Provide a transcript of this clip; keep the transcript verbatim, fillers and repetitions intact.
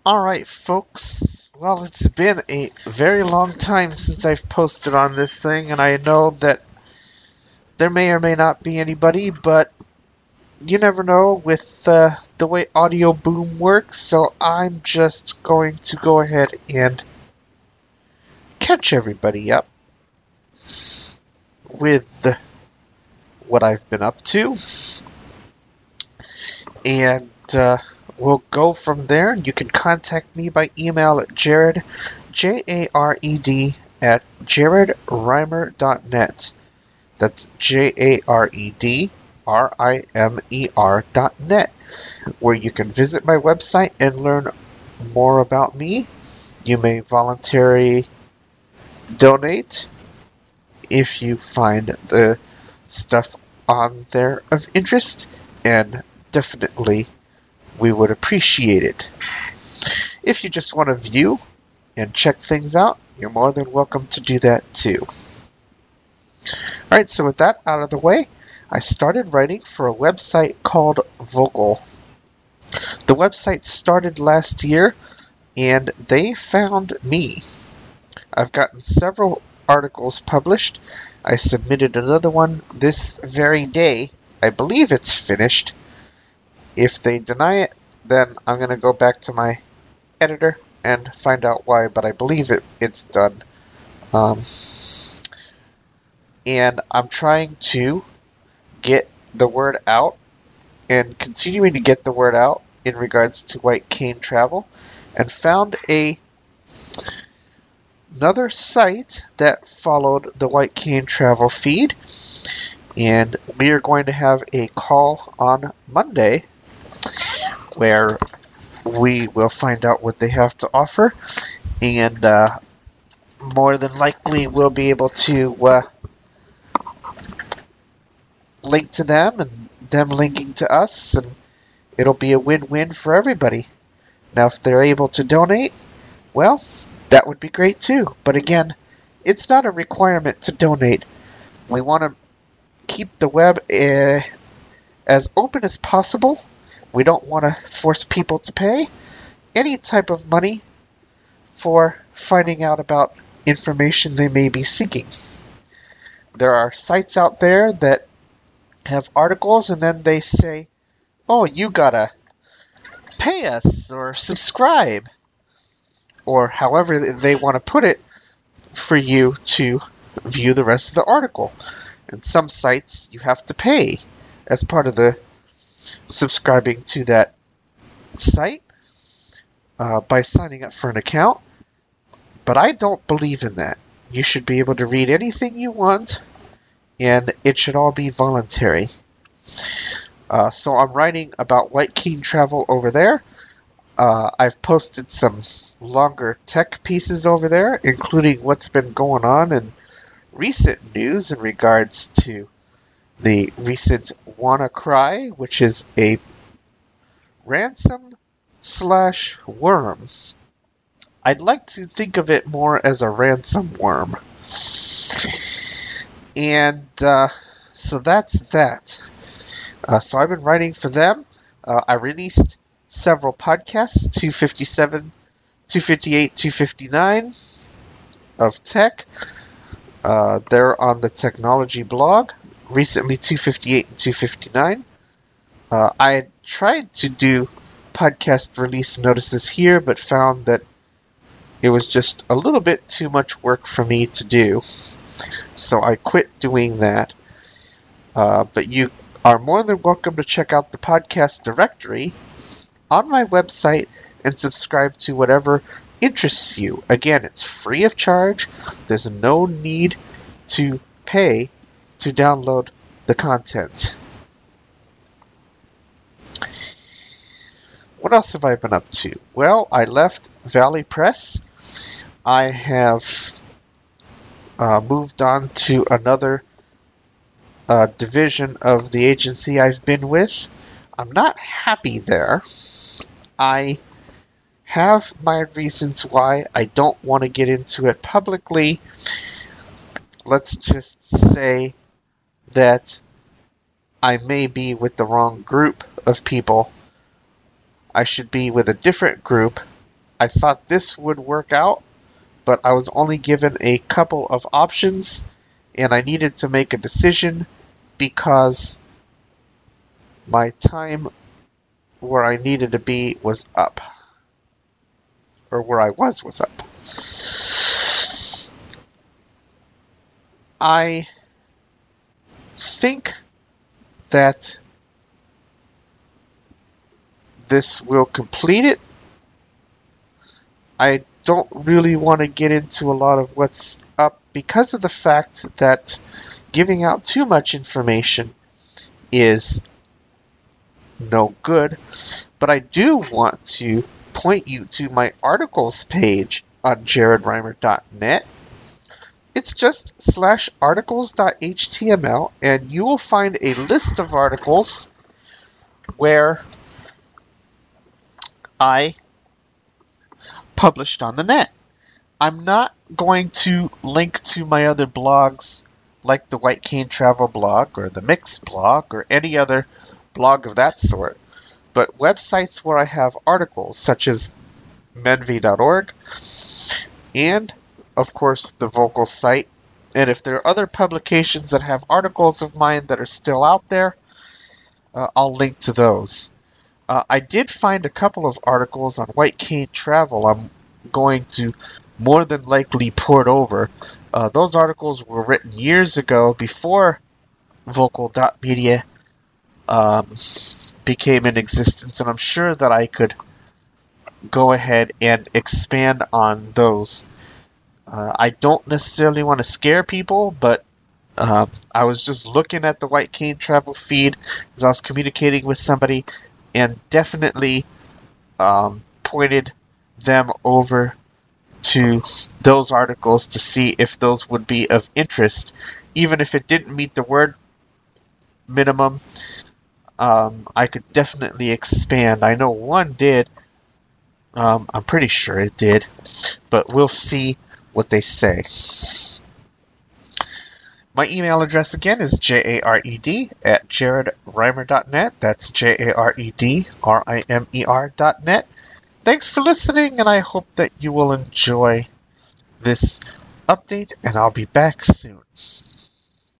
Alright, folks. Well, it's been a very long time since I've posted on this thing, and I know that there may or may not be anybody, but you never know with uh, the way Audio Boom works, so I'm just going to go ahead and catch everybody up with what I've been up to. And, uh, we'll go from there. You can contact me by email at Jared, J A R E D, at jared reimer dot net. That's J A R E D, R I M E R dot net, where you can visit my website and learn more about me. You may voluntarily donate if you find the stuff on there of interest, and definitely we would appreciate it. If you just want to view and check things out, you're more than welcome to do that too. Alright, so with that out of the way, I started writing for a website called Vocal. The website started last year, and they found me. I've gotten several articles published. I submitted another one this very day. I believe it's finished. If they deny it, then I'm going to go back to my editor and find out why, but I believe it it's done. Um, and I'm trying to get the word out and continuing to get the word out in regards to White Cane Travel, and found a another site that followed the White Cane Travel feed, and we are going to have a call on Monday where we will find out what they have to offer, and uh, more than likely we'll be able to uh, link to them and them linking to us, and it'll be a win-win for everybody. Now, if they're able to donate, well, that would be great too. But again, it's not a requirement to donate. We want to keep the web uh, as open as possible. We don't want to force people to pay any type of money for finding out about information they may be seeking. There are sites out there that have articles and then they say, oh, you gotta pay us or subscribe, or however they want to put it, for you to view the rest of the article. And some sites you have to pay as part of the subscribing to that site uh, by signing up for an account. But I don't believe in that. You should be able to read anything you want, and it should all be voluntary. Uh, so I'm writing about White Cane Travel over there. Uh, I've posted some longer tech pieces over there, including what's been going on in recent news in regards to the recent WannaCry, which is a ransom slash worm. I'd like to think of it more as a ransom worm. And uh, so that's that. Uh, so I've been writing for them. Uh, I released several podcasts, two fifty-seven, two fifty-eight, two fifty-nine of tech. Uh, they're on the technology blog. Recently, two fifty-eight and two fifty-nine. Uh, I had tried to do podcast release notices here, but found that it was just a little bit too much work for me to do. So I quit doing that. Uh, but you are more than welcome to check out the podcast directory on my website and subscribe to whatever interests you. Again, it's free of charge. There's no need to pay to download the content. What else have I been up to? Well, I left Valley Press. I have uh, moved on to another uh, division of the agency I've been with. I'm not happy there. I have my reasons why. I don't want to get into it publicly. Let's just say that I may be with the wrong group of people. I should be with a different group I thought this would work out, but I was only given a couple of options, and I needed to make a decision because my time where I needed to be was up. Or where I was was up. I think that this will complete it. I don't really want to get into a lot of what's up because of the fact that giving out too much information is no good. But I do want to point you to my articles page on jared reimer dot net. It's just slash articles dot h t m l, and you will find a list of articles where I published on the net. I'm not going to link to my other blogs like the White Cane Travel blog or the Mix blog or any other blog of that sort, but websites where I have articles such as menvy dot org and, of course, the Vocal site. And if there are other publications that have articles of mine that are still out there, uh, I'll link to those. Uh, I did find a couple of articles on White Cane Travel I'm going to more than likely port over. Uh, those articles were written years ago before vocal dot media um, became in existence, and I'm sure that I could go ahead and expand on those. Uh, I don't necessarily want to scare people, but uh, I was just looking at the White Cane Travel feed as I was communicating with somebody, and definitely um, pointed them over to those articles to see if those would be of interest. Even if it didn't meet the word minimum, um, I could definitely expand. I know one did. Um, I'm pretty sure it did. But we'll see what they say. My email address again is jared at jared reimer dot net. That's J A R E D R I M E R dot net. Thanks for listening, and I hope that you will enjoy this update, and I'll be back soon.